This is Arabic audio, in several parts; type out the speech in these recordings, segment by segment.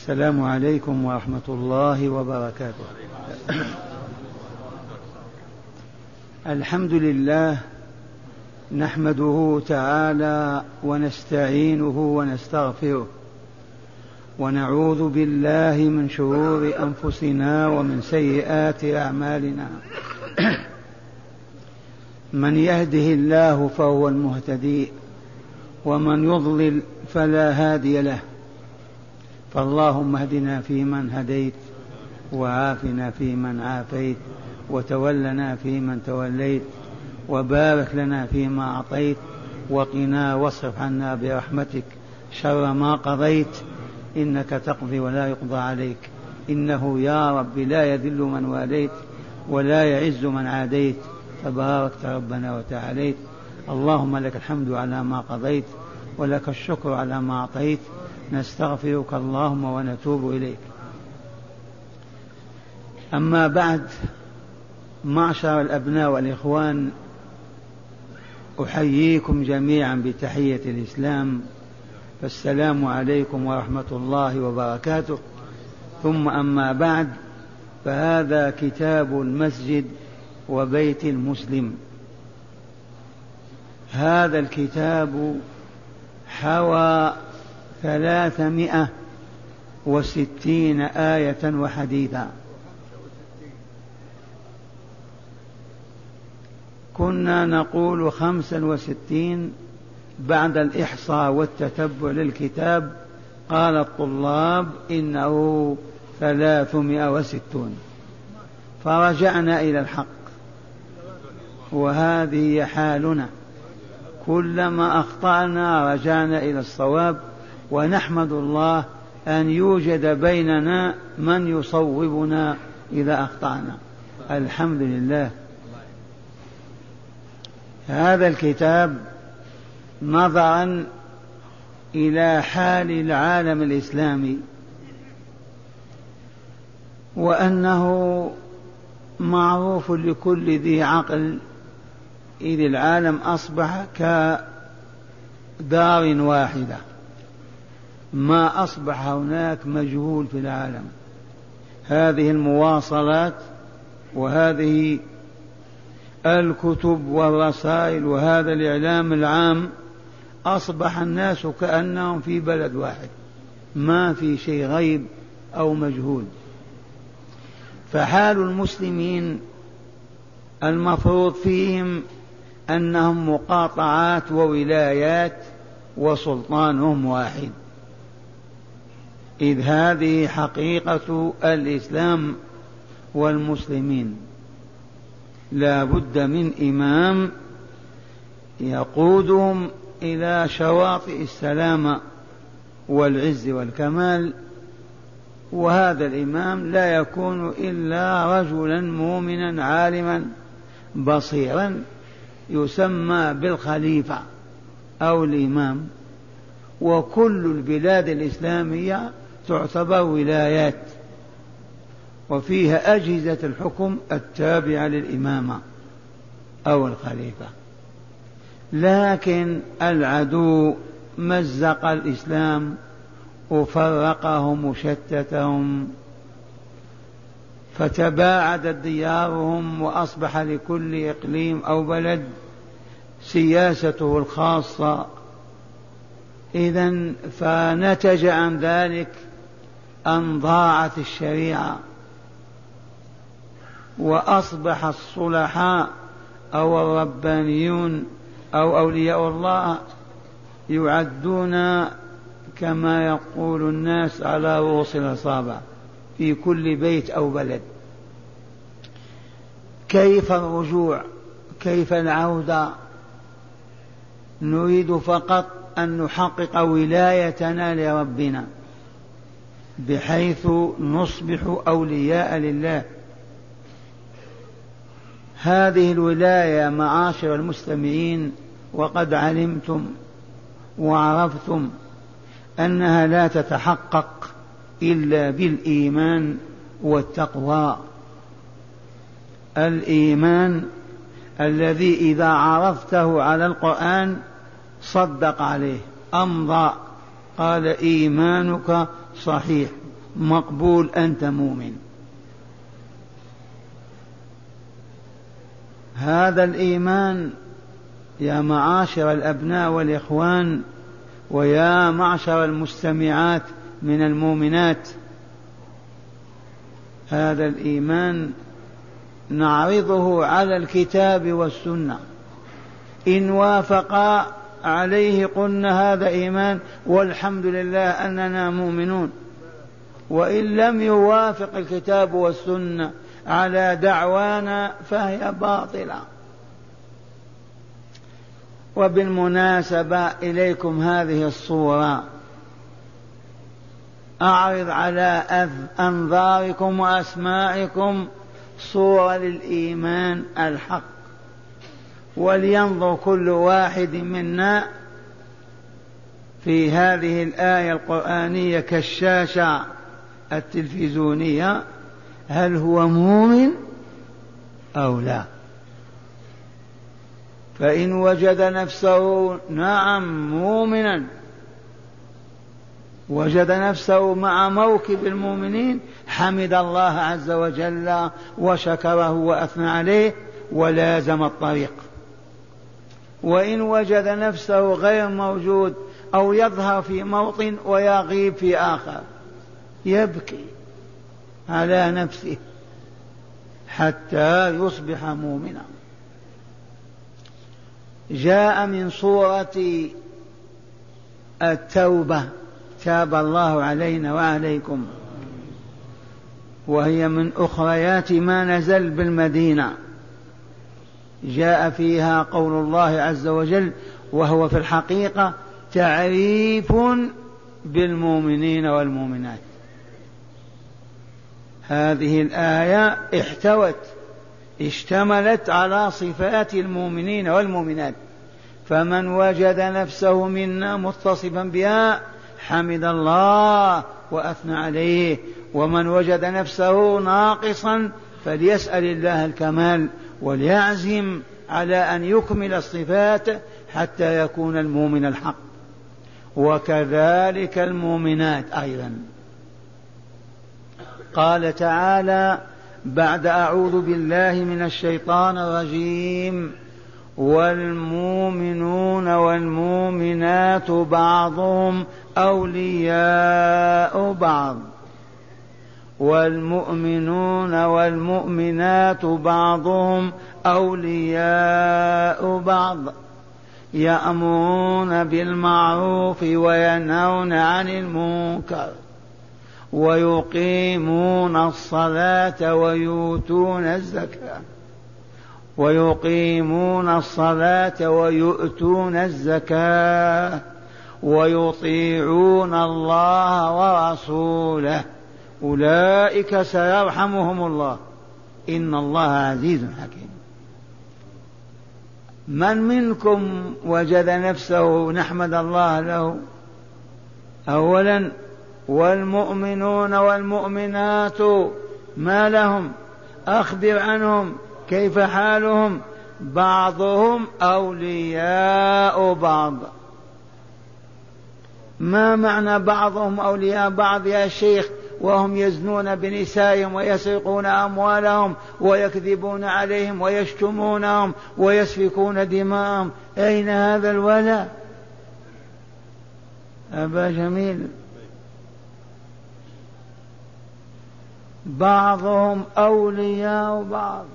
السلام عليكم ورحمة الله وبركاته. الحمد لله نحمده تعالى ونستعينه ونستغفره ونعوذ بالله من شرور أنفسنا ومن سيئات أعمالنا. من يهده الله فهو المهتدي ومن يضلل فلا هادي له. فاللهم اهدنا فيمن هديت وعافنا فيمن عافيت وتولنا فيمن توليت وبارك لنا فيما أعطيت وقنا واصرف عنا برحمتك شر ما قضيت إنك تقضي ولا يقضى عليك إنه يا رب لا يذل من واليت ولا يعز من عاديت تباركت ربنا وتعاليت. اللهم لك الحمد على ما قضيت ولك الشكر على ما أعطيت. نستغفرك اللهم ونتوب إليك. أما بعد، معشر الأبناء والإخوان، أحييكم جميعا بتحية الإسلام، فالسلام عليكم ورحمة الله وبركاته. ثم أما بعد، فهذا كتاب المسجد وبيت المسلم. هذا الكتاب حوى 360 آية وحديثا. كنا نقول 65 بعد الإحصاء والتتبع للكتاب، قال الطلاب إنه 360، فرجعنا إلى الحق، وهذه هي حالنا. كلما أخطأنا رجعنا إلى الصواب، ونحمد الله أن يوجد بيننا من يصوبنا إذا أخطأنا. الحمد لله. هذا الكتاب نظرا إلى حال العالم الإسلامي، وأنه معروف لكل ذي عقل، إذ العالم أصبح كدار واحدة، ما أصبح هناك مجهول في العالم. هذه المواصلات وهذه الكتب والرسائل وهذا الإعلام العام، أصبح الناس كأنهم في بلد واحد، ما في شيء غيب أو مجهول. فحال المسلمين المفروض فيهم أنهم مقاطعات وولايات وسلطانهم واحد، إذ هذه حقيقة الإسلام والمسلمين. لا بد من إمام يقودهم إلى شواطئ السلامة والعز والكمال، وهذا الإمام لا يكون إلا رجلا مؤمنا عالما بصيرا، يسمى بالخليفة أو الإمام. وكل البلاد الإسلامية تعتبر ولايات، وفيها أجهزة الحكم التابعة للإمامة أو الخليفة. لكن العدو مزق الإسلام وفرقهم وشتتهم، فتباعدت ديارهم، وأصبح لكل إقليم أو بلد سياسته الخاصة. إذن فنتج عن ذلك أن ضاعت الشريعة، وأصبح الصلحاء أو الربانيون أو أولياء الله يعدون كما يقول الناس على رؤوس الأصابع في كل بيت أو بلد. كيف الرجوع؟ كيف العودة؟ نريد فقط أن نحقق ولايتنا لربنا، بحيث نصبح أولياء لله. هذه الولاية معاشر المستمعين، وقد علمتم وعرفتم أنها لا تتحقق إلا بالإيمان والتقوى. الإيمان الذي إذا عرفته على القرآن صدق عليه، أمضى، قال إيمانك صحيح مقبول، أنت مؤمن. هذا الإيمان يا معاشر الأبناء والإخوان ويا معشر المستمعات من المؤمنات، هذا الإيمان نعرضه على الكتاب والسنة، إن وافقا عليه قلنا هذا إيمان والحمد لله أننا مؤمنون، وإن لم يوافق الكتاب والسنة على دعوانا فهي باطلة. وبالمناسبة إليكم هذه الصورة، أعرض على أنظاركم وأسماعكم صورة للإيمان الحق، ولينظر كل واحد منا في هذه الآية القرآنية كالشاشة التلفزيونية، هل هو مؤمن أو لا؟ فإن وجد نفسه نعم مؤمنا، وجد نفسه مع موكب المؤمنين، حمد الله عز وجل وشكره وأثنى عليه ولازم الطريق. وإن وجد نفسه غير موجود أو يظهر في موطن ويغيب في آخر، يبكي على نفسه حتى يصبح مؤمنا. جاء من سورة التوبة، تاب الله علينا وعليكم، وهي من أخريات ما نزل بالمدينة. جاء فيها قول الله عز وجل، وهو في الحقيقة تعريف بالمؤمنين والمؤمنات. هذه الآية اشتملت على صفات المؤمنين والمؤمنات، فمن وجد نفسه منا متصفا بها حمد الله وأثنى عليه، ومن وجد نفسه ناقصا فليسأل الله الكمال وليعزم على أن يكمل الصفات حتى يكون المؤمن الحق. وكذلك المؤمنات أيضا. قال تعالى بعد أعوذ بالله من الشيطان الرجيم: والمؤمنون والمؤمنات بعضهم أولياء بعض، والمؤمنون والمؤمنات بعضهم أولياء بعض، يأمرون بالمعروف وينهون عن المنكر، ويقيمون الصلاة ويؤتون الزكاة، ويؤتون الزكاة، ويطيعون الله ورسوله، أولئك سيرحمهم الله، إن الله عزيز حكيم. من منكم وجد نفسه نحمد الله له؟ أولا، والمؤمنون والمؤمنات ما لهم؟ أخبر عنهم، كيف حالهم؟ بعضهم أولياء بعض. ما معنى بعضهم أولياء بعض يا شيخ؟ وهم يزنون بنسائهم ويسرقون أموالهم ويكذبون عليهم ويشتمونهم ويسفكون دماءهم، أين هذا الولاء؟ أبا جميل، بعضهم أولياء بعض،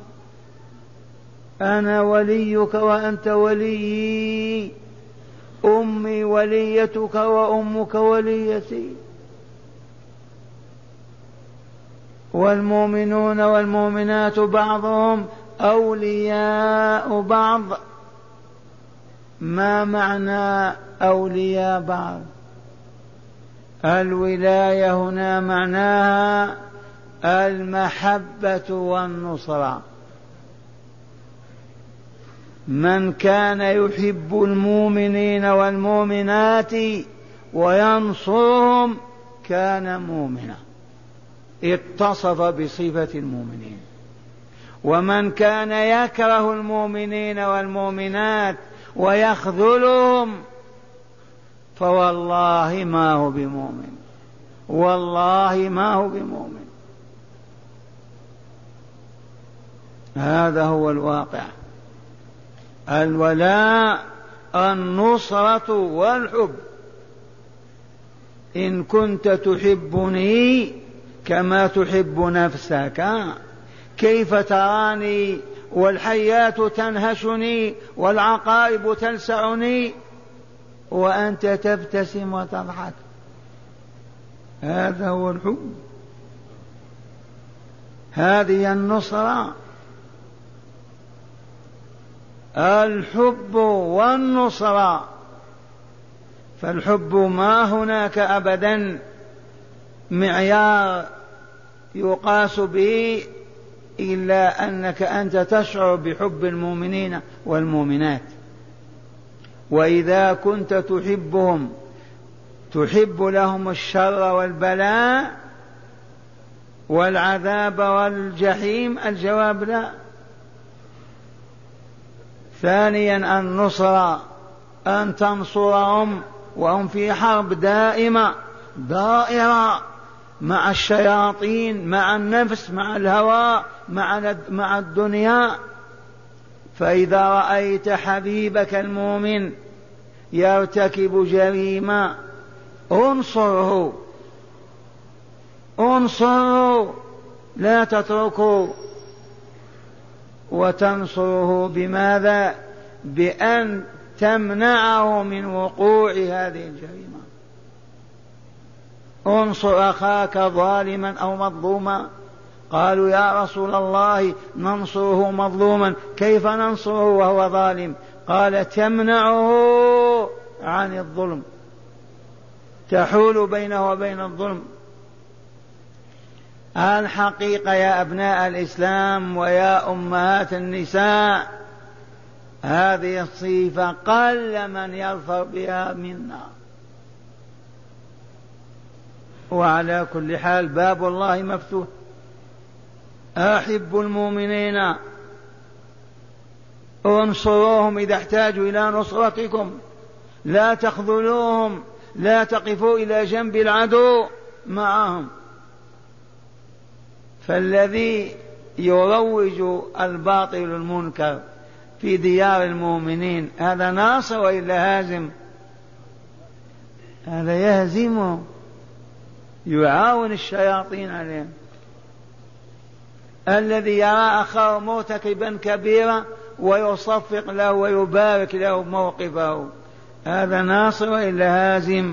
أنا وليك وأنت وليي، أمي وليتك وأمك وليتي. والمؤمنون والمؤمنات بعضهم أولياء بعض. ما معنى أولياء بعض؟ الولاية هنا معناها المحبة والنصرة. من كان يحب المؤمنين والمؤمنات وينصرهم كان مؤمنا، اتصف بصفة المؤمنين. ومن كان يكره المؤمنين والمؤمنات ويخذلهم فوالله ما هو بمؤمن. والله ما هو بمؤمن. هذا هو الواقع. الولاء النصرة والحب. إن كنت تحبني كما تحب نفسك كيف تراني والحياة تنهشني والعقارب تلسعني وأنت تبتسم وتضحك؟ هذا هو الحب، هذه النصرة. الحب والنصرة. فالحب ما هناك أبدا معيار يقاس به إلا أنك أنت تشعر بحب المؤمنين والمؤمنات. وإذا كنت تحبهم تحب لهم الشر والبلاء والعذاب والجحيم؟ الجواب لا. ثانيا النصرة، أن تنصرهم وهم في حرب دائمة دائرة مع الشياطين، مع النفس، مع الهوى، مع الدنيا. فإذا رأيت حبيبك المؤمن يرتكب جريمة انصره، انصره لا تتركه. وتنصره بماذا؟ بأن تمنعه من وقوع هذه الجريمة. انصر أخاك ظالما أو مظلوما. قالوا يا رسول الله ننصره مظلوما، كيف ننصره وهو ظالم؟ قال تمنعه عن الظلم، تحول بينه وبين الظلم. الحقيقة يا أبناء الإسلام ويا أمهات النساء، هذه الصفة قل من يظفر بها منا. وعلى كل حال باب الله مفتوح. أحب المؤمنين، انصروهم إذا احتاجوا إلى نصرتكم، لا تخذلوهم، لا تقفوا إلى جنب العدو معهم. فالذي يروج الباطل المنكر في ديار المؤمنين هذا ناصر وإلا هازم؟ هذا يهزمه، يعاون الشياطين عليهم. الذي يرى أخاه مرتكبا كبيرا ويصفق له ويبارك له موقفه، هذا ناصر وإلا هازم؟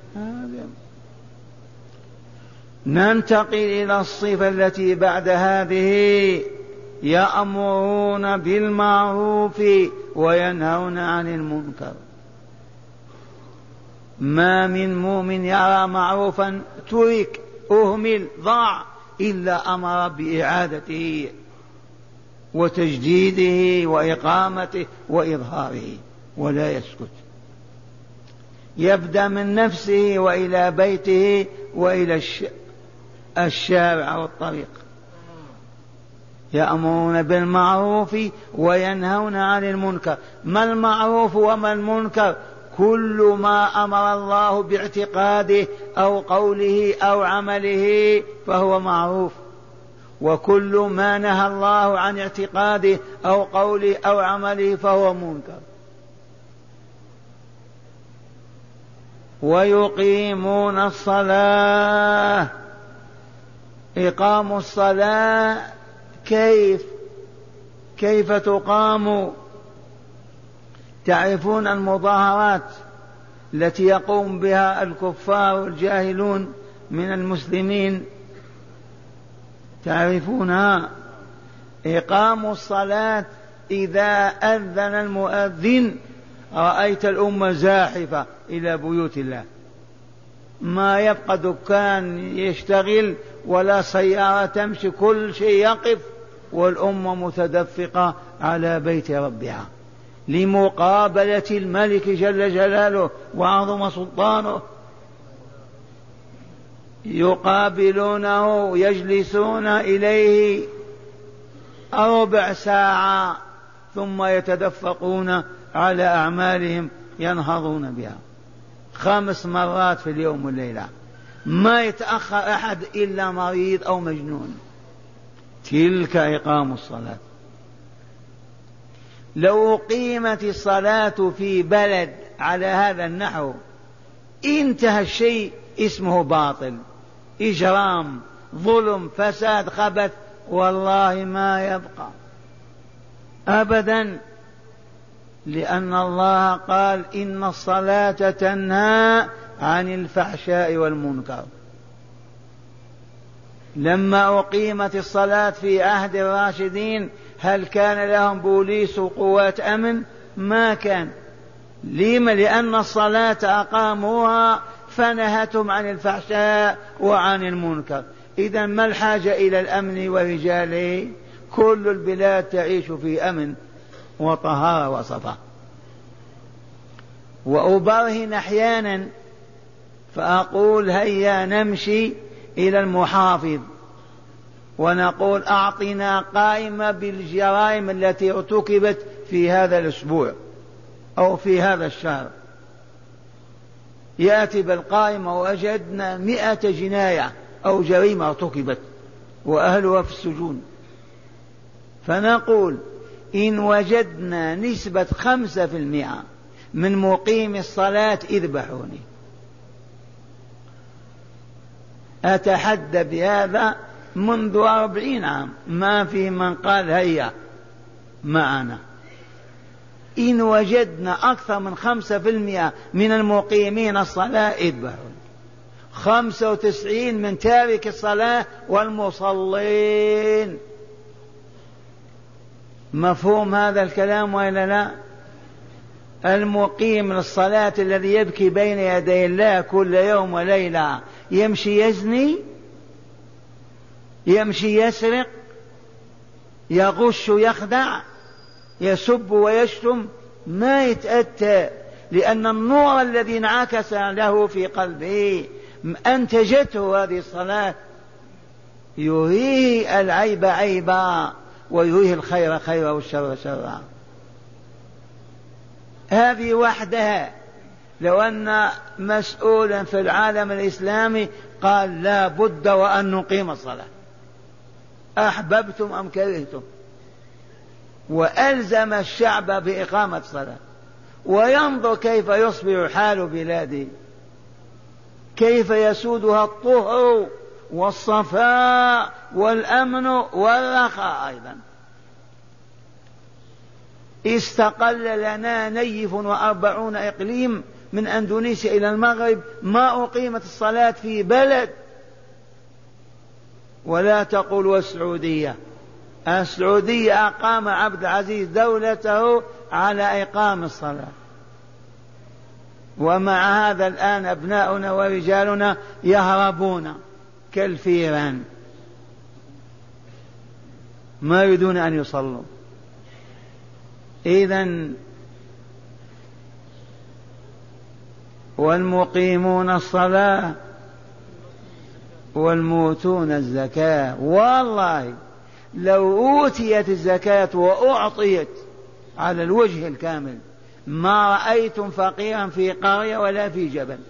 ننتقل إلى الصفة التي بعد هذه: يأمرون بالمعروف وينهون عن المنكر. ما من مؤمن يرى معروفا ترك، أهمل، ضاع، إلا أمر بإعادته وتجديده وإقامته وإظهاره، ولا يسكت. يبدأ من نفسه وإلى بيته وإلى الشارع والطريق. يأمرون بالمعروف وينهون عن المنكر. ما المعروف وما المنكر؟ كل ما أمر الله باعتقاده أو قوله أو عمله فهو معروف، وكل ما نهى الله عن اعتقاده أو قوله أو عمله فهو منكر. ويقيمون الصلاة. إقام الصلاة كيف تقام؟ تعرفون المظاهرات التي يقوم بها الكفار الجاهلون من المسلمين، تعرفونها. إقام الصلاة إذا أذن المؤذن رأيت الأمة زاحفة إلى بيوت الله، ما يبقى دكان يشتغل ولا سيارة تمشي، كل شيء يقف، والأمة متدفقة على بيت ربها لمقابلة الملك جل جلاله وعظم سلطانه. يقابلونه، يجلسون إليه ربع ساعة ثم يتدفقون على أعمالهم ينهضون بها 5 مرات في اليوم والليلة. ما يتأخر أحد إلا مريض أو مجنون. تلك إقام الصلاة. لو قيمت الصلاة في بلد على هذا النحو انتهى الشيء، اسمه باطل، إجرام، ظلم، فساد، خبث، والله ما يبقى أبدا، لأن الله قال إن الصلاة تنهى عن الفحشاء والمنكر. لما أقيمت الصلاة في عهد الراشدين هل كان لهم بوليس وقوات أمن؟ ما كان. لما؟ لأن الصلاة أقاموها فنهتهم عن الفحشاء وعن المنكر. إذا ما الحاجة إلى الأمن ورجاله؟ كل البلاد تعيش في أمن وطهارة وصفاء. وأبرهن أحيانا فأقول هيا نمشي إلى المحافظ ونقول أعطنا قائمة بالجرائم التي ارتكبت في هذا الأسبوع أو في هذا الشهر. يأتي بالقائمة وجدنا 100 جناية أو جريمة ارتكبت وأهلها في السجون، فنقول إن وجدنا نسبة 5% من مقيم الصلاة اذبحوني. أتحدى بهذا منذ 40 عام، ما في من قال هيا معنا. إن وجدنا أكثر من 5% من المقيمين الصلاة اذبحوني. 95 من تارك الصلاة والمصلين. مفهوم هذا الكلام وإلا لا؟ المقيم للصلاة الذي يبكي بين يدي الله كل يوم وليلة يمشي يزني، يمشي يسرق، يغش يخدع، يسب ويشتم، ما يتأتى، لأن النور الذي انعكس له في قلبه أنتجته هذه الصلاة، يريه العيب عيبا ويريه الخير خيرا والشر شرا. هذه وحدها. لو أن مسؤولا في العالم الإسلامي قال لا بد وأن نقيم الصلاة أحببتم أم كرهتم، وألزم الشعب بإقامة الصلاة، وينظر كيف يصبح حال بلاده، كيف يسودها الطهر والصفاء والأمن والرخاء. أيضا استقل لنا نيف 40 إقليم من أندونيسيا إلى المغرب ما أقيمت الصلاة في بلد. ولا تقول والسعودية. السعودية أقام عبد العزيز دولته على إقام الصلاة، ومع هذا الآن أبناؤنا ورجالنا يهربون كالفيران، ما يريدون أن يصلوا. إذن والمقيمون الصلاة والموتون الزكاة. والله لو أوتيت الزكاة وأعطيت على الوجه الكامل ما رأيتم فقيرا في قرية ولا في جبل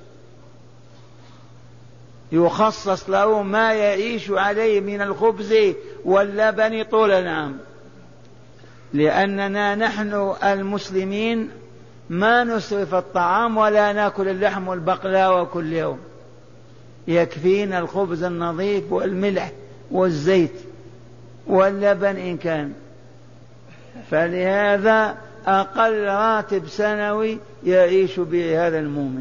يخصص له ما يعيش عليه من الخبز واللبن طول العام. لأننا نحن المسلمين ما نسرف الطعام ولا ناكل اللحم والبقلاوة كل يوم، يكفينا الخبز النظيف والملح والزيت واللبن إن كان. فلهذا أقل راتب سنوي يعيش به هذا المؤمن.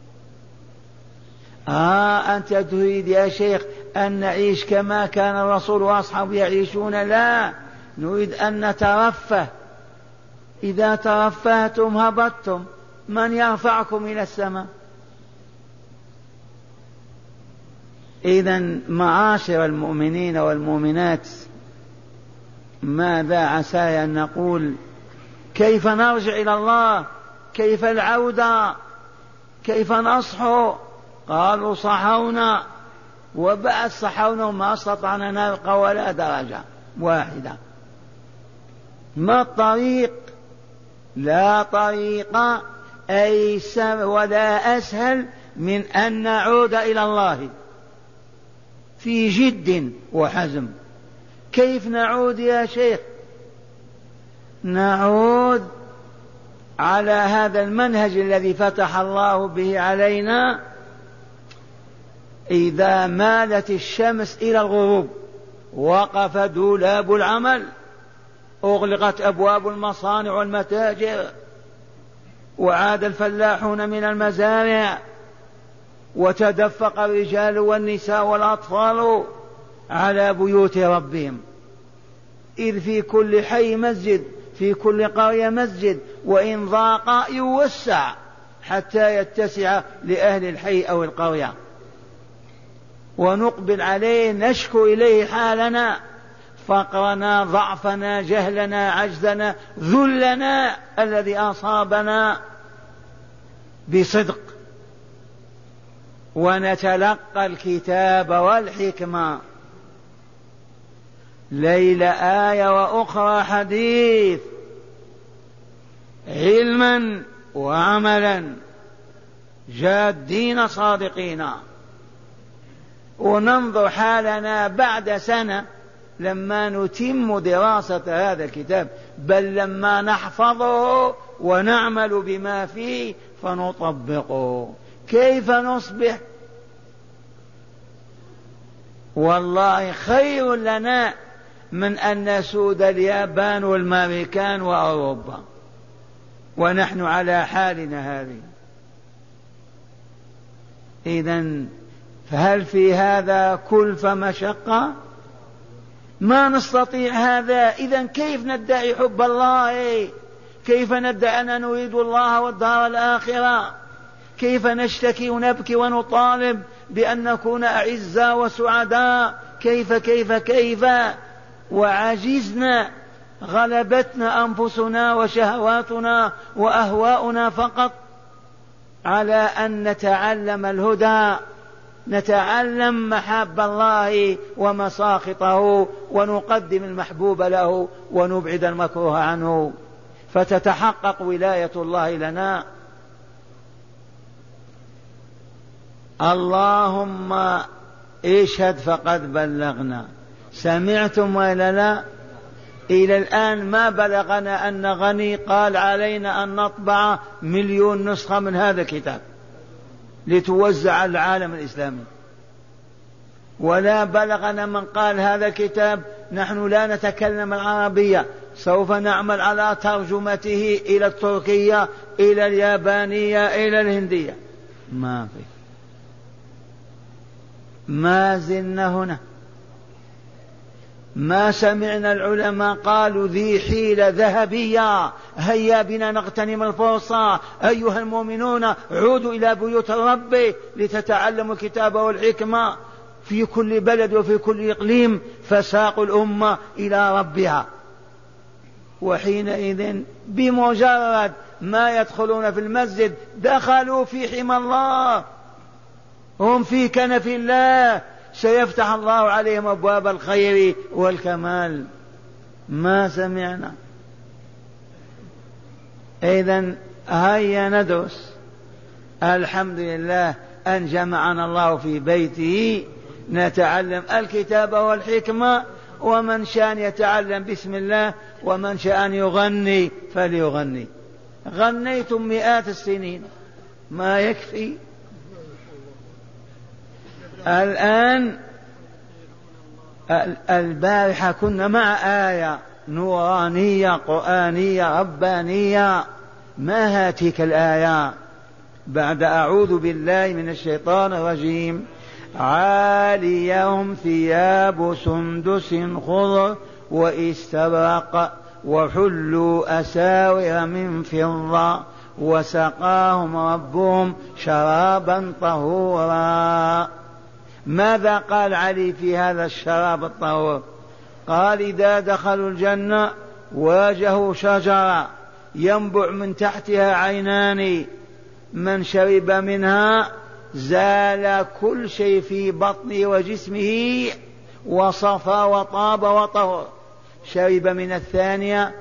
أنت تريد يا شيخ أن نعيش كما كان الرسول وأصحابه يعيشون؟ لا، نريد أن نترفه. إذا ترفهتم هبطتم، من يرفعكم إلى السماء؟ إذن معاشر المؤمنين والمؤمنات، ماذا عسى أن نقول؟ كيف نرجع إلى الله؟ كيف العودة؟ كيف نصحو؟ قالوا صحونا، وبعد صحونا وما استطعنا نلقى ولا درجة واحدة. ما الطريق؟ لا طريق أيسر ولا أسهل من أن نعود إلى الله في جد وحزم. كيف نعود يا شيخ؟ نعود على هذا المنهج الذي فتح الله به علينا. إذا مالت الشمس إلى الغروب وقف دولاب العمل، أغلقت أبواب المصانع والمتاجر، وعاد الفلاحون من المزارع، وتدفق الرجال والنساء والأطفال على بيوت ربهم، إذ في كل حي مسجد، في كل قرية مسجد، وإن ضاق يوسع حتى يتسع لأهل الحي أو القرية. ونقبل عليه، نشكو إليه حالنا، فقرنا، ضعفنا، جهلنا، عجزنا، ذلنا الذي أصابنا بصدق، ونتلقى الكتاب والحكمة، ليلة آية وأخرى حديث، علما وعملا، جادين صادقين. وننظر حالنا بعد سنة لما نتم دراسة هذا الكتاب، بل لما نحفظه ونعمل بما فيه فنطبقه، كيف نصبح؟ والله خير لنا من أن نسود اليابان والأمريكان وأوروبا ونحن على حالنا هذه. إذن فهل في هذا كلفة مشقة؟ ما نستطيع هذا. إذن كيف ندعي حب الله؟ كيف ندعي أننا نريد الله والدار الآخرة؟ كيف نشتكي ونبكي ونطالب بأن نكون أعزاء وسعداء؟ كيف كيف كيف وعجزنا، غلبتنا أنفسنا وشهواتنا وأهواؤنا فقط على أن نتعلم الهدى، نتعلم محاب الله ومساخطه، ونقدم المحبوب له ونبعد المكروه عنه، فتتحقق ولاية الله لنا. اللهم اشهد فقد بلغنا. سمعتم ولا لا؟ إلى الآن ما بلغنا أن غني قال علينا أن نطبع 1,000,000 نسخة من هذا الكتاب لتوزع على العالم الإسلامي، ولا بلغنا من قال هذا الكتاب نحن لا نتكلم العربية، سوف نعمل على ترجمته إلى التركية، إلى اليابانية، إلى الهندية. ما في، ما زلنا هنا. ما سمعنا العلماء قالوا ذي حيلة ذهبية، هيا بنا نغتنم الفرصة، أيها المؤمنون عودوا إلى بيوت الرب لتتعلموا الكتاب والحكمة في كل بلد وفي كل إقليم، فساقوا الأمة إلى ربها. وحينئذ بمجرد ما يدخلون في المسجد دخلوا في حمى الله، هم في كنف الله، سيفتح الله عليهم أبواب الخير والكمال. ما سمعنا. إذن هيا ندرس. الحمد لله أن جمعنا الله في بيته نتعلم الكتاب والحكمة، ومن شاء يتعلم بسم الله، ومن شاء أن يغني فليغني. غنيتم مئات السنين ما يكفي. الآن البارحة كنا مع آية نورانية قرآنية ربانية. ما هاتيك الآية؟ بعد أعوذ بالله من الشيطان الرجيم: عاليهم ثياب سندس خضر واستبرق وحلوا أساور من فضة وسقاهم ربهم شرابا طهورا. ماذا قال علي في هذا الشراب الطهور؟ قال: إذا دخلوا الجنة واجهوا شجرة ينبع من تحتها عينان، من شرب منها زال كل شيء في بطنه وجسمه وصفى وطاب وطهر. شرب من الثانية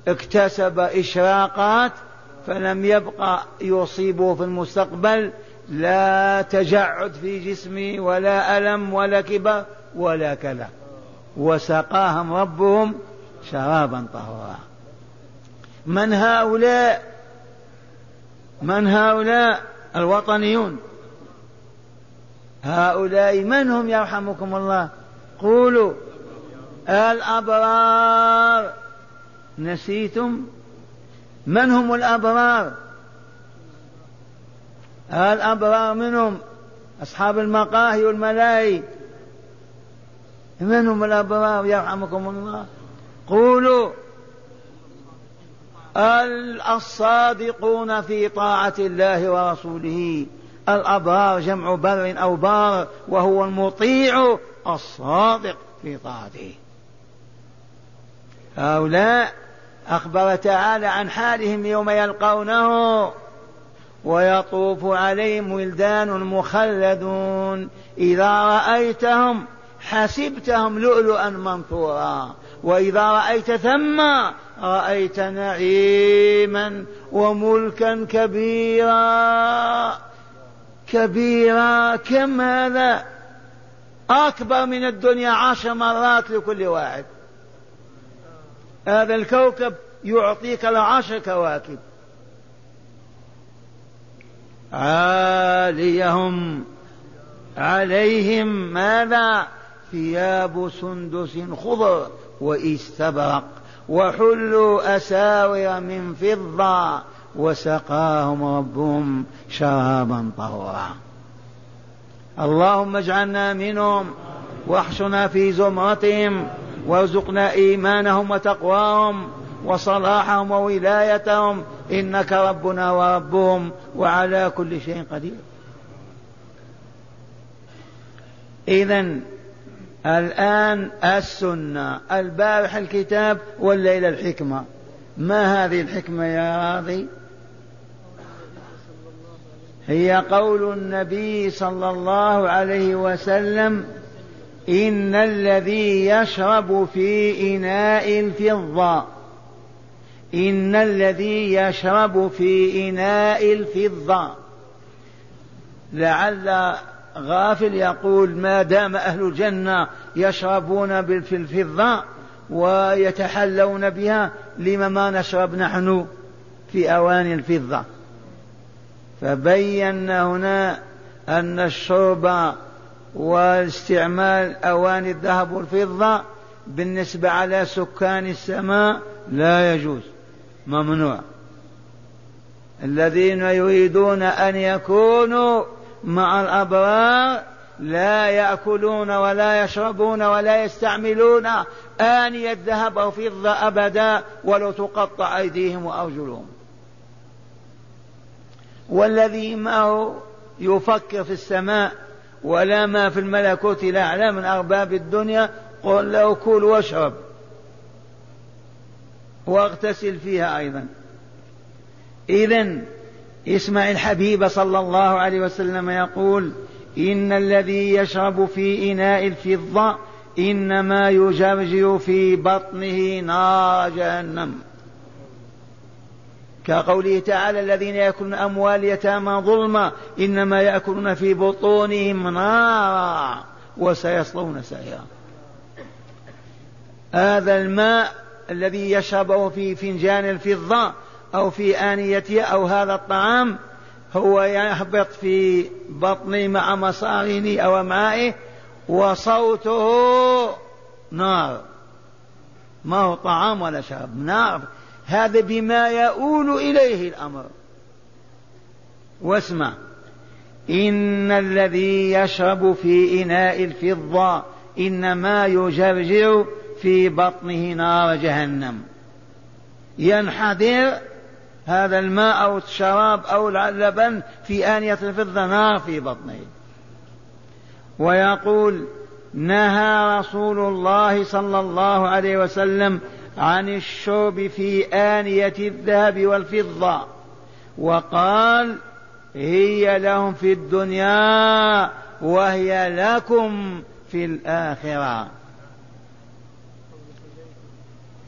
اكتسب إشراقات فلم يبقى يصيبه في المستقبل لا تجعد في جسمي ولا ألم ولا كبر ولا كذا. وسقاهم ربهم شرابا طهورا. من هؤلاء؟ من هؤلاء الوطنيون؟ هؤلاء من هم يرحمكم الله؟ قولوا الأبرار. نسيتم من هم الأبرار؟ الأبرار منهم أصحاب المقاهي والملاهي. من هم الأبرار يرحمكم الله؟ قولوا الصادقون في طاعة الله ورسوله. الأبرار جمع بر أو بار، وهو المطيع الصادق في طاعته. هؤلاء أخبر تعالى عن حالهم يوم يلقونه: ويطوف عليهم ولدان مخلدون إذا رأيتهم حسبتهم لؤلؤا منثورا وإذا رأيت ثم رأيت نعيما وملكا كبيرا. كبيرا كم هذا؟ أكبر من الدنيا 10 مرات لكل واحد. هذا الكوكب يعطيك 10 كواكب. عاليهم عليهم ماذا؟ ثياب سندس خضر واستبرق وحلوا أساور من فضة وسقاهم ربهم شرابا طهورا. اللهم اجعلنا منهم واحشنا في زمرتهم وارزقنا إيمانهم وتقواهم وصلاحهم وولايتهم، إنك ربنا وربهم وعلى كل شيء قدير. إذن الآن السنة، البارح الكتاب والليلة الحكمة. ما هذه الحكمة يا راضي؟ هي قول النبي صلى الله عليه وسلم: إن الذي يشرب في إناء الفضة، إن الذي يشرب في إناء الفضة. لعل غافل يقول: ما دام أهل الجنة يشربون في الفضة ويتحلون بها، لما ما نشرب نحن في أواني الفضة؟ فبينا هنا أن الشرب واستعمال أواني الذهب والفضة بالنسبة على سكان السماء لا يجوز، ممنوع. الذين يريدون أن يكونوا مع الأبرار لا يأكلون ولا يشربون ولا يستعملون آنية الذهب أو فضة أبدا، ولو تقطع أيديهم وأرجلهم. والذي معه يفكر في السماء ولا ما في الملكوت الأعلى من أرباب الدنيا، قل له كل واشرب واغتسل فيها أيضا. إذن اسمع الحبيب صلى الله عليه وسلم يقول: إن الذي يشرب في إناء الفضة إنما يجرجر في بطنه نار جهنم، كقوله تعالى: الذين يأكلون أموال يتامى ظلما إنما يأكلون في بطونهم نارا وسيصلون سعيرا. هذا الماء الذي يشربه في فنجان الفضة أو في آنيته أو هذا الطعام هو يهبط في بطنه مع مصارينه أو أمعائه، وصوته نار، ما هو طعام ولا شراب، نار. هذا بما يؤول إليه الأمر. واسمع: إن الذي يشرب في إناء الفضة إنما يجرجر في بطنه نار جهنم. ينحدر هذا الماء أو الشراب أو اللبن في آنية الفضة نار في بطنه. ويقول: نهى رسول الله صلى الله عليه وسلم عن الشرب في آنية الذهب والفضة، وقال: هي لهم في الدنيا وهي لكم في الآخرة.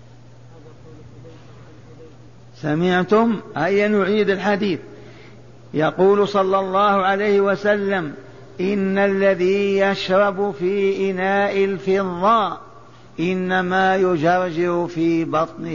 سمعتم؟ هيا نعيد الحديث: يقول صلى الله عليه وسلم: إن الذي يشرب في إناء الفضة إنما يجرجر في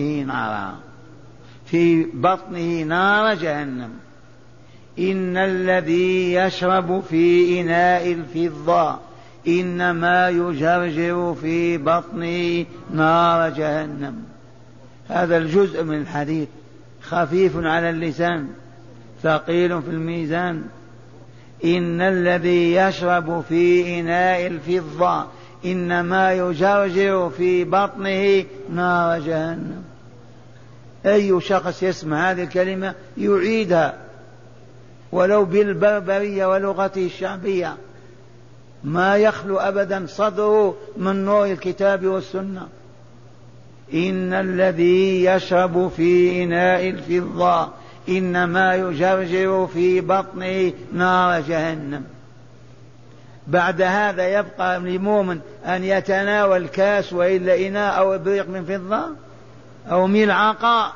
بطنه نار جهنم. إن الذي يشرب في إناء الفضة إنما يجرجر في بطنه نار جهنم. هذا الجزء من الحديث خفيف على اللسان ثقيل في الميزان. إن الذي يشرب في إناء الفضة إنما يجرجر في بطنه نار جهنم. أي شخص يسمع هذه الكلمة يعيدها ولو بالبربرية ولغته الشعبية، ما يخلو أبدا صدره من نور الكتاب والسنة. إن الذي يشرب في إناء الفضة إنما يجرجر في بطنه نار جهنم. بعد هذا يبقى للمؤمن أن يتناول كاس وإلا إناء أو إبريق من فضة أو ملعقة؟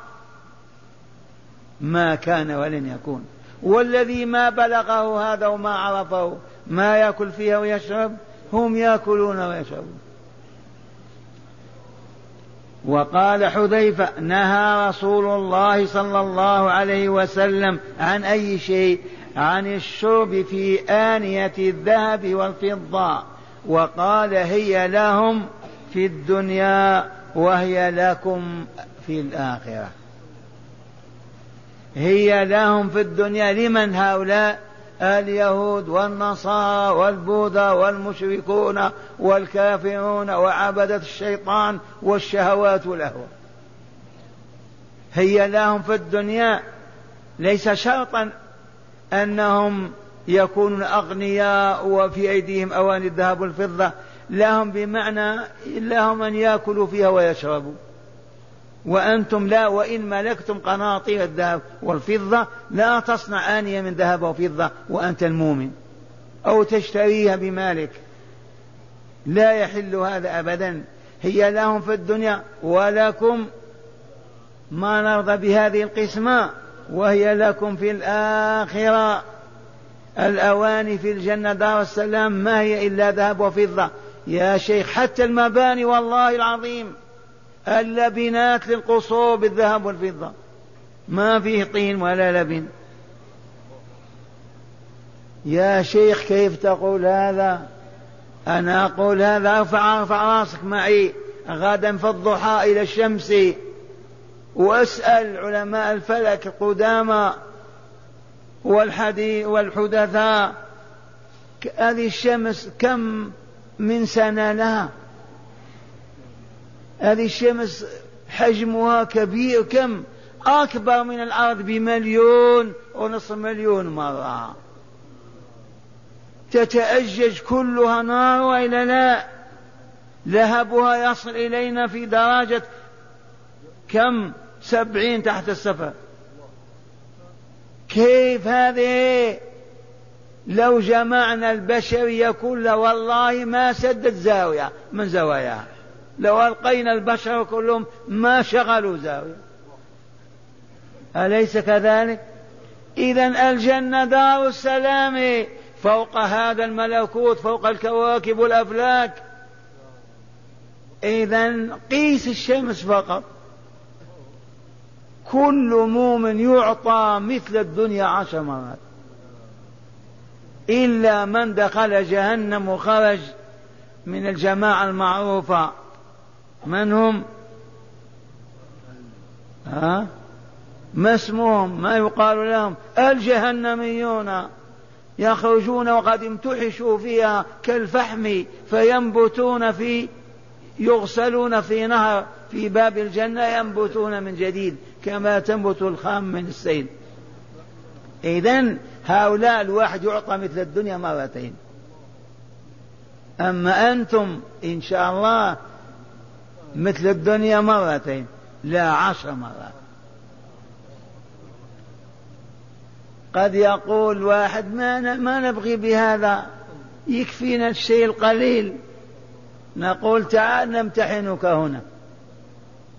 ما كان ولن يكون. والذي ما بلغه هذا وما عرفه ما يأكل فيها ويشرب؟ هم يأكلون ويشربون. وقال حذيفة: نهى رسول الله صلى الله عليه وسلم عن أي شيء؟ عن الشرب في آنية الذهب والفضة، وقال: هي لهم في الدنيا وهي لكم في الآخرة. هي لهم في الدنيا. لمن هؤلاء؟ اليهود والنصارى والبوذا والمشركون والكافرون وعبدة الشيطان والشهوات والأهواء. هي لهم في الدنيا. ليس شرطا أنهم يكونون أغنياء وفي أيديهم أواني الذهب والفضة، لهم بمعنى لهم أن يأكلوا فيها ويشربوا. وأنتم لا، وإن ملكتم قناطير الذهب والفضة لا تصنع آنية من ذهب وفضة وأنت المؤمن أو تشتريها بمالك، لا يحل هذا أبدا. هي لهم في الدنيا ولكم، ما نرضى بهذه القسمة، وهي لكم في الآخرة. الأواني في الجنة دار السلام ما هي إلا ذهب وفضة يا شيخ، حتى المباني والله العظيم، اللبنات للقصور بالذهب والفضة، ما فيه طين ولا لبن. يا شيخ كيف تقول هذا؟ أنا أقول هذا. ارفع راسك معي غدا في الضحى إلى الشمس واسأل علماء الفلك القدامى والحدثاء، هذه الشمس كم من سنة لها؟ هذه الشمس حجمها كبير، كم أكبر من الأرض بمليون ونصف مليون مرة. تتأجج كلها نار وإلا لا؟ لهبها يصل إلينا في درجة كم؟ 70 تحت الصفر. كيف هذه؟ لو جمعنا البشرية كلها والله ما سدت زاوية من زواياها، لو ألقينا البشر كلهم ما شغلوا زاوية. أليس كذلك؟ إذن الجنة دار السلام فوق هذا الملكوت، فوق الكواكب والأفلاك. إذن قيس الشمس فقط. كل مؤمن يعطى مثل الدنيا 10 مرات، إلا من دخل جهنم وخرج من الجماعة المعروفة. من هم؟ ما اسمهم؟ ما يقال لهم؟ الجهنميون. يخرجون وقد امتحشوا فيها كالفحم فينبتون يغسلون في نهر في باب الجنة، ينبتون من جديد كما تنبت الخام من السيل. إذن هؤلاء الواحد يعطى مثل الدنيا مرتين. أما أنتم إن شاء الله مثل الدنيا مرتين لا 10 مرات. قد يقول واحد ما نبغي بهذا، يكفينا الشيء القليل. نقول تعال نمتحنك هنا.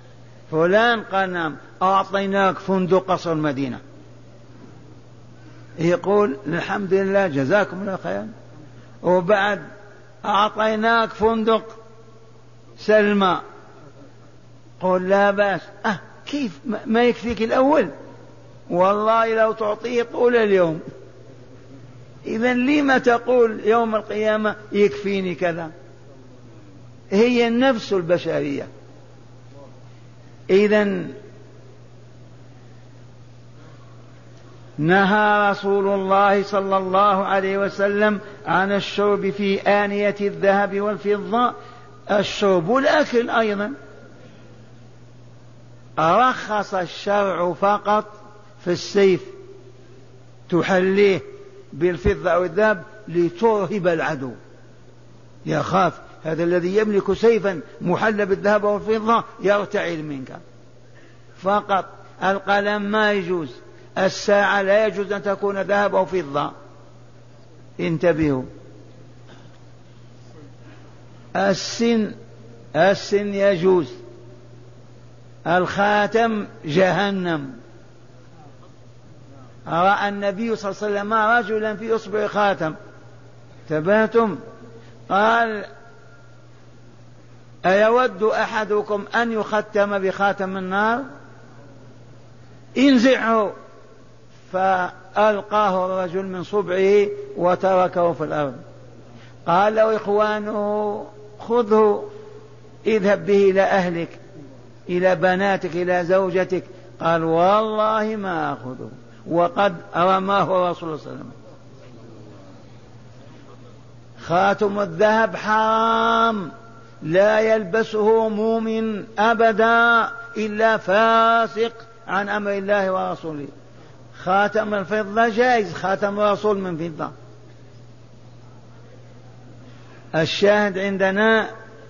فلان قال نعم، أعطيناك فندق قصر المدينة يقول الحمد لله جزاكم الله خيرا، وبعد أعطيناك فندق سلمى قل لا بأس. كيف ما يكفيك الأول؟ والله لو تعطيه طول اليوم. إذا لما تقول يوم القيامة يكفيني كذا؟ هي النفس البشرية. إذا نهى رسول الله صلى الله عليه وسلم عن الشرب في آنية الذهب والفضة، الشرب والأكل أيضا. رخص الشرع فقط في السيف، تحليه بالفضة أو الذهب لترهب العدو، يخاف هذا الذي يملك سيفا محلى بالذهب والفضة يرتعل منك فقط. القلم ما يجوز، الساعة لا يجوز أن تكون ذهب أو فضة، انتبهوا. السن يجوز، الخاتم جهنم. رأى النبي صلى الله عليه وسلم رجلا في إصبع خاتم، تبهتم؟ قال أيود أحدكم أن يختم بخاتم النار؟ انزعه. فألقاه الرجل من صبعه وتركه في الأرض. قال له إخوانه خذه اذهب به إلى أهلك، إلى بناتك، إلى زوجتك. قال والله ما أخذه، وقد رماه رسول الله صلى الله عليه وسلم. خاتم الذهب حرام، لا يلبسه مؤمن أبدا إلا فاسق عن أمر الله ورسوله. خاتم الفضة جائز، خاتم الرسول من فضة. الشاهد عندنا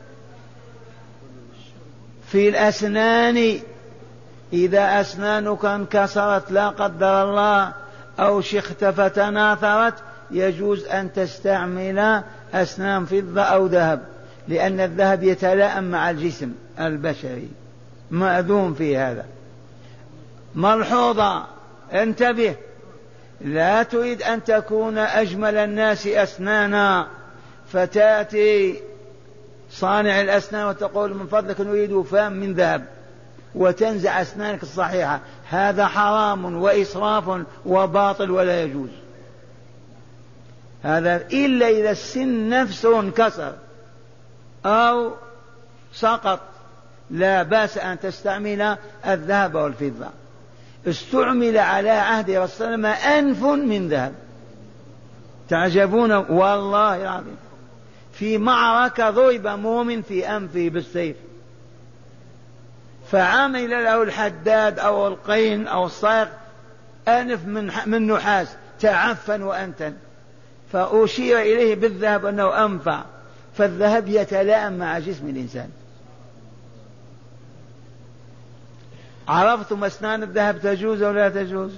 في الأسنان، إذا أسنانك انكسرت لا قدر الله أو شخت فتناثرت يجوز أن تستعمل أسنان فضة أو ذهب، لأن الذهب يتلائم مع الجسم البشري، مأذون في هذا. ملحوظة، انتبه، لا تريد أن تكون أجمل الناس أسنانا فتأتي صانع الأسنان وتقول من فضلك نريد فم من ذهب وتنزع أسنانك الصحيحة. هذا حرام وإسراف وباطل ولا يجوز هذا، إلا إذا السن نفسه انكسر أو سقط لا بأس أن تستعمل الذهب والفضة. استعمل على عهد رسول الله أنف من ذهب، تعجبون والله العظيم. في معركة ضرب مؤمن في أنفه بالسيف، فعمل له الحداد أو القين أو الصاغ أنف من نحاس، تعفن وأنتن، فأشير إليه بالذهب أنه أنفع، فالذهب يتلائم مع جسم الإنسان. عرفتم أسنان الذهب تجوز أو لا تجوز؟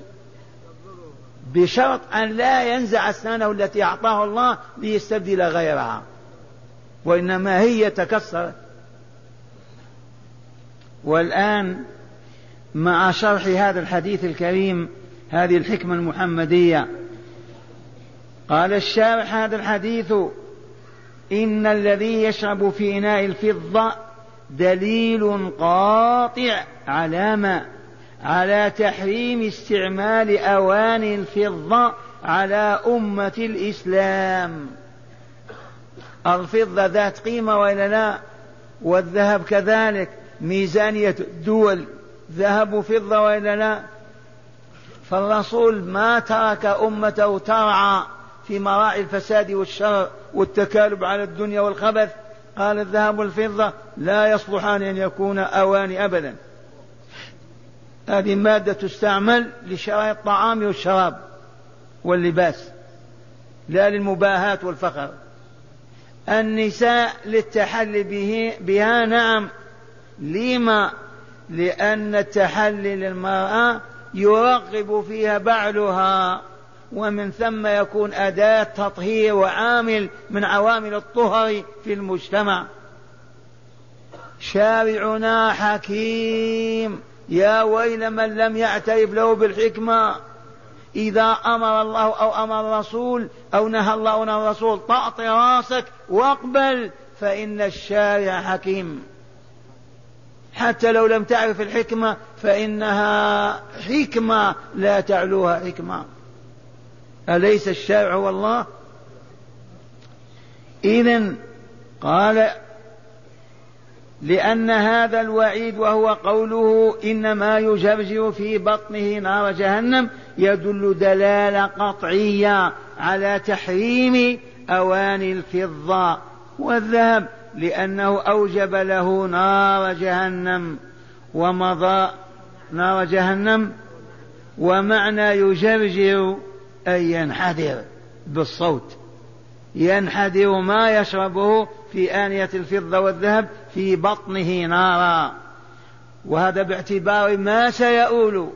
بشرط أن لا ينزع أسنانه التي أعطاه الله ليستبدل غيرها، وإنما هي تكسرت. والآن مع شرح هذا الحديث الكريم، هذه الحكمة المحمدية، قال الشارح هذا الحديث: إن الذي يشرب في إناء الفضة دليل قاطع على تحريم استعمال أواني الفضة على أمة الإسلام. الفضة ذات قيمة وإلا لا؟ والذهب كذلك، ميزانية الدول ذهب وفضة وإلا لا؟ فالرسول ما ترك أمته ترعى في مراعي الفساد والشر والتكالب على الدنيا والخبث. قال الذهب والفضة لا يصلحان أن يكون أواني أبدا، هذه مادة تستعمل لشراء الطعام والشراب واللباس، لا للمباهاة والفخر. النساء للتحلي بها نعم، لما؟ لأن التحلي للمرأة يرغب فيها بعلها، ومن ثم يكون أداة تطهير وعامل من عوامل الطهر في المجتمع. شارعنا حكيم، يا ويل من لم يعترف له بالحكمة. إذا أمر الله أو أمر الرسول أو نهى الله أو نهى الرسول طأط راسك واقبل، فإن الشارع حكيم، حتى لو لم تعرف الحكمة فإنها حكمة لا تعلوها حكمة. أليس الشارع هو الله؟ إذن قال لأن هذا الوعيد وهو قوله إنما يجرجر في بطنه نار جهنم يدل دلالة قطعية على تحريم أواني الفضة والذهب، لأنه أوجب له نار جهنم ومضى نار جهنم. ومعنى يجرجر أي ينحدر بالصوت، ينحدر ما يشربه في آنية الفضة والذهب في بطنه نارا، وهذا باعتبار ما سيؤول.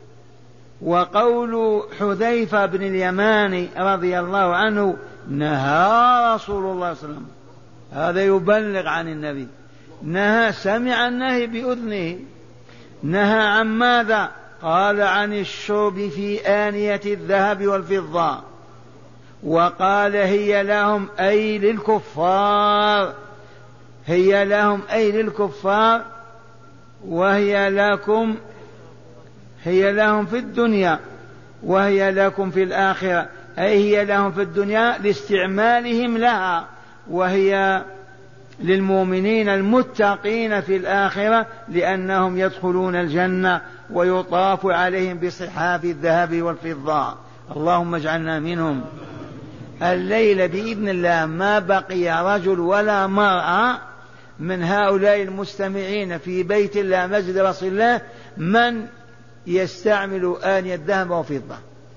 وقول حذيفة بن اليمان رضي الله عنه نهى رسول الله صلى الله عليه وسلم، هذا يبلغ عن النبي، نهى، سمع النهي بأذنه. نهى عن ماذا؟ قال عن الشرب في آنية الذهب والفضة، وقال هي لهم أي للكفار، هي لهم أي للكفار، وهي لكم، هي لهم في الدنيا وهي لكم في الآخرة، أي هي لهم في الدنيا لاستعمالهم لها، وهي للمؤمنين المتقين في الآخرة لأنهم يدخلون الجنة ويطاف عليهم بصحاف الذهب والفضة. اللهم اجعلنا منهم. الليلة بإذن الله ما بقي رجل ولا مرأة من هؤلاء المستمعين في بيت الله مسجد رسول الله من يستعمل آنية الذهب وفضة.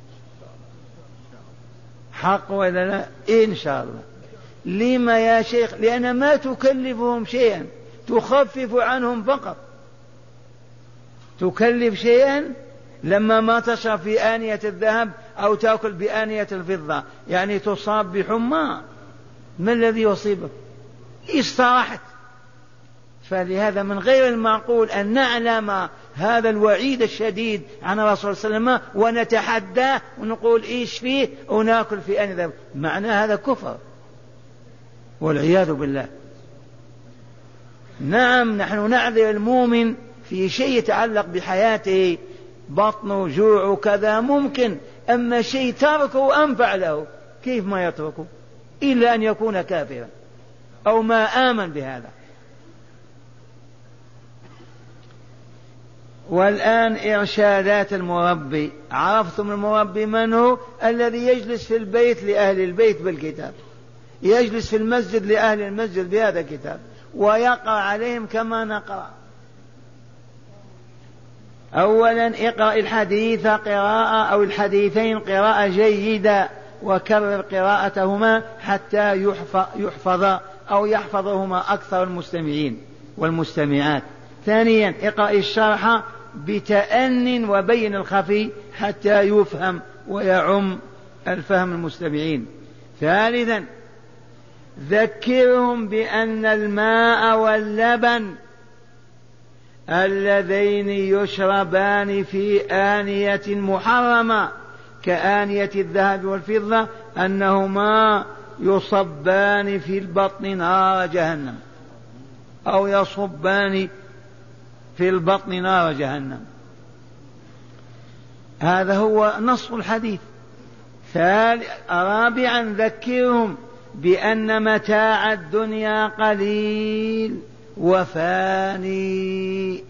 حق ولا لا؟ إن شاء الله. لما يا شيخ؟ لأن ما تكلفهم شيئا، تخفف عنهم فقط. تكلف شيئا لما ما تشرب في آنية الذهب أو تأكل بآنية الفضة، يعني تصاب بحمى، ما الذي يصيبك؟ استراحت. فلهذا من غير المعقول أن نعلم هذا الوعيد الشديد عن الرسول صلى الله عليه وسلم ونتحداه ونقول إيش فيه ونأكل في آنية الذهب، معنى هذا كفر والعياذ بالله. نعم نحن نعذر المؤمن في شيء يتعلق بحياته، بطنه، جوع كذا ممكن، أما شيء تركه أنفع له، كيف ما يتركه إلا أن يكون كافرا أو ما آمن بهذا. والآن إرشادات المربي. عرفتم المربي من هو؟ الذي يجلس في البيت لأهل البيت بالكتاب، يجلس في المسجد لأهل المسجد بهذا الكتاب ويقرأ عليهم كما نقرأ. أولا اقرأ الحديث قراءة أو الحديثين قراءة جيدة وكرر قراءتهما حتى يحفظ أو يحفظهما أكثر المستمعين والمستمعات. ثانيا اقرأ الشرح بتأن وبين الخفي حتى يفهم ويعم الفهم المستمعين. ثالثا ذكرهم بأن الماء واللبن اللذين يشربان في آنية محرمة كآنية الذهب والفضة أنهما يصبان في البطن نار جهنم أو يصبان في البطن نار جهنم. هذا هو نص الحديث. رابعا ذكرهم بأن متاع الدنيا قليل وفاني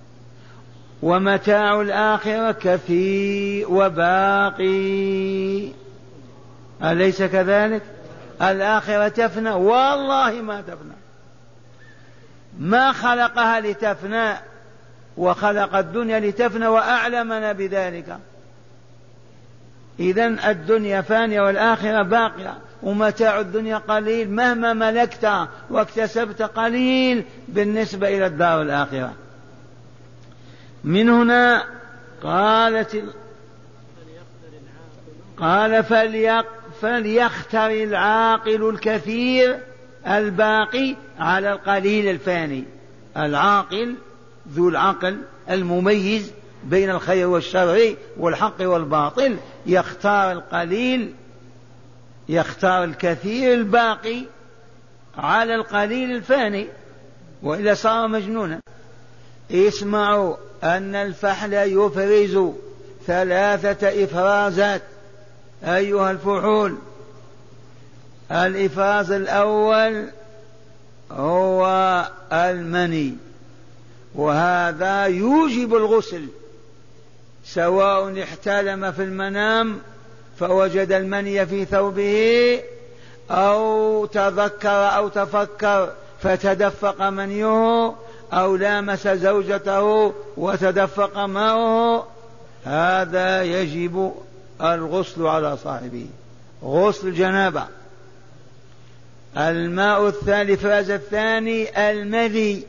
ومتاع الآخرة كثير وباقي. أليس كذلك؟ الآخرة تفنى؟ والله ما تفنى، ما خلقها لتفنى، وخلق الدنيا لتفنى وأعلمنا بذلك. إذن الدنيا فانية والآخرة باقية، ومتاع الدنيا قليل مهما ملكت واكتسبت قليل بالنسبة إلى الدار الآخرة. من هنا قال فليختر العاقل الكثير الباقي على القليل الفاني. العاقل ذو العقل المميز بين الخير والشر والحق والباطل، يختار القليل، يختار الكثير الباقي على القليل الفاني، وإلا صار مجنونا. اسمعوا أن الفحل يفرز 3 إفرازات أيها الفحول. الإفراز الأول هو المني، وهذا يوجب الغسل، سواء احتلم في المنام فوجد المني في ثوبه، أو تذكر أو تفكر فتدفق منيه، أو لامس زوجته وتدفق ماؤه، هذا يجب الغسل على صاحبه، غسل الجنابة. الماء الثاني، الإفراز الثاني المذي.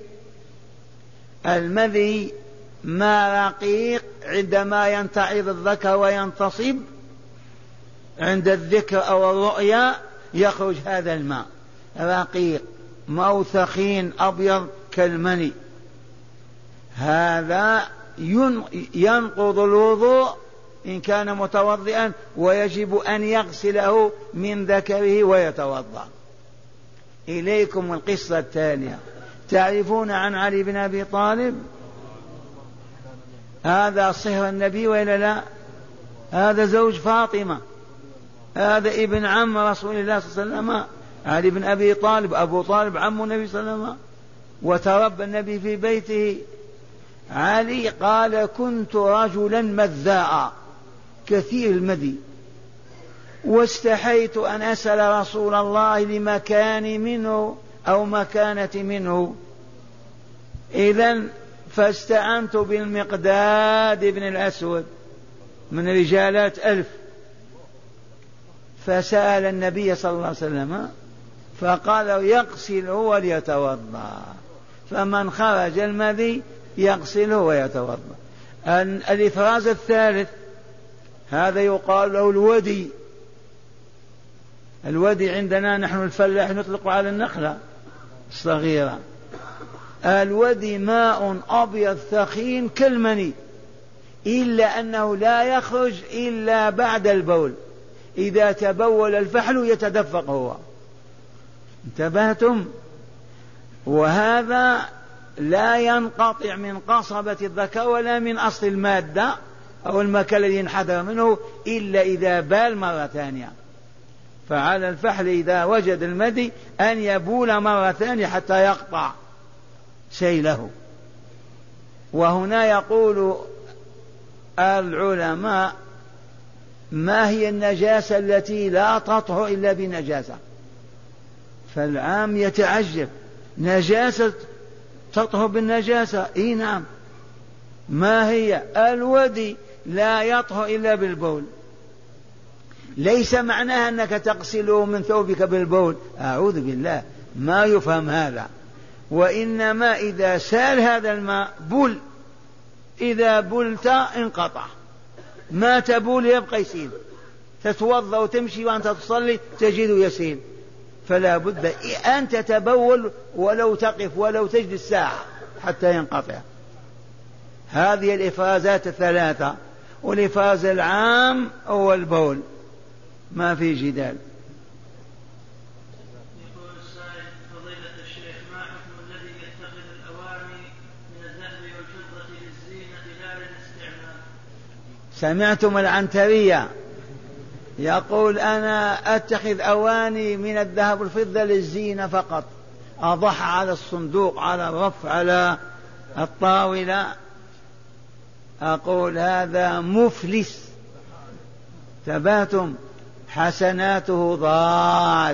المذي ما رقيق عندما ينتعض الذكر وينتصب عند الذكر أو الرؤيا يخرج هذا الماء رقيق، ماء ثخين أبيض كالمني، هذا ينقض الوضوء إن كان متوضئا، ويجب أن يغسله من ذكره ويتوضأ. إليكم القصة التالية. تعرفون عن علي بن أبي طالب؟ هذا صهر النبي وإلا لا؟ هذا زوج فاطمة، هذا ابن عم رسول الله صلى الله عليه وسلم، علي بن أبي طالب، أبو طالب عم النبي صلى الله عليه وسلم، وتربى النبي في بيته. علي قال: كنت رجلا مذاعا كثير المذي، واستحيت أن أسأل رسول الله لمكاني منه أو مكانة منه، إذن فاستعنت بالمقداد بن الأسود من رجالات 1000، فسأل النبي صلى الله عليه وسلم فقال يغسله وليتوضأ، فمن خرج المذي يغسله ويتوضأ. الإفراز الثالث هذا يقال له الودي. الودي عندنا نحن الفلاح نطلق على النخلة الصغيرة. الودي ماء أبيض ثخين كالمني، إلا أنه لا يخرج إلا بعد البول، إذا تبول الفحل يتدفق هو. انتبهتم؟ وهذا لا ينقطع من قصبة الذكر ولا من أصل المادة أو المكان الذي انحدر منه إلا إذا بال مرة ثانية. فعلى الفحل إذا وجد المدي أن يبول مرة ثانية حتى يقطع سيله. وهنا يقول العلماء: ما هي النجاسة التي لا تطهر إلا بنجاسة؟ فالعام يتعجب، نجاسة تطهر بالنجاسة؟ إيه نعم. ما هي؟ الودي لا يطهر إلا بالبول. ليس معناها أنك تغسله من ثوبك بالبول، أعوذ بالله، ما يفهم هذا. وإنما إذا سال هذا الماء بل، إذا بلت انقطع، ما تبول يبقى يسيل، تتوضأ وتمشي وأنت تصلي تجد يسيل، فلا بد أن تتبول ولو تقف ولو تجلس ساعة حتى ينقطع. هذه الإفرازات الثلاثة، والإفراز العام هو البول، ما في جدال. يقول السائل: فضيلة الشيخ، ما حكم الذي يتخذ الأواني من الذهب والفضة للزينة لا للاستعمال؟ سمعتم العنترية يقول: أنا أتخذ أواني من الذهب والفضة للزينة فقط، أضعها على الصندوق، على الرف، على الطاولة. أقول هذا مفلس، تباتم، حسناته ضاعت.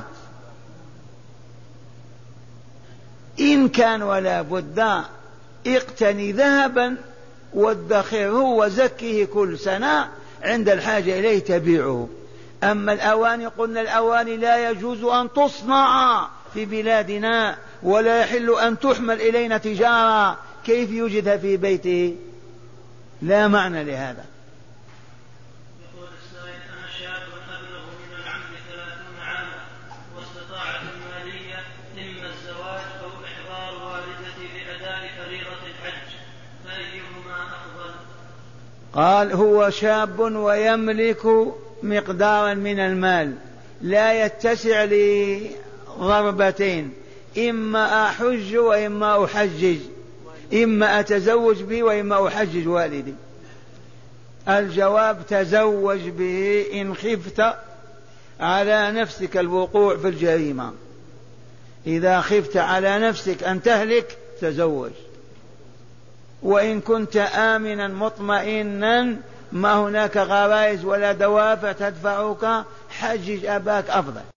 إن كان ولا بد اقتني ذهبا وادخره وزكيه كل سنة، عند الحاجة إليه تبيعه. أما الأواني، قلنا الأواني لا يجوز أن تصنع في بلادنا، ولا يحل أن تحمل إلينا تجارة، كيف يوجدها في بيته؟ لا معنى لهذا. يقول السائل: أنا شاب أبلغ من العمر 30 عاما، واستطاعت المالية إما الزواج أو إحضار والدتي لأداء فريضة الحج، فأيهما أفضل؟ قال هو شاب ويملك مقدارا من المال لا يتسع لضربتين، إما أحج وإما أحجج، إما أتزوج به وإما أحجج والدي. الجواب تزوج به إن خفت على نفسك الوقوع في الجريمة. إذا خفت على نفسك أن تهلك تزوج، وإن كنت آمنا مطمئنا ما هناك غرائز ولا دوافع تدفعك حجج أباك أفضل.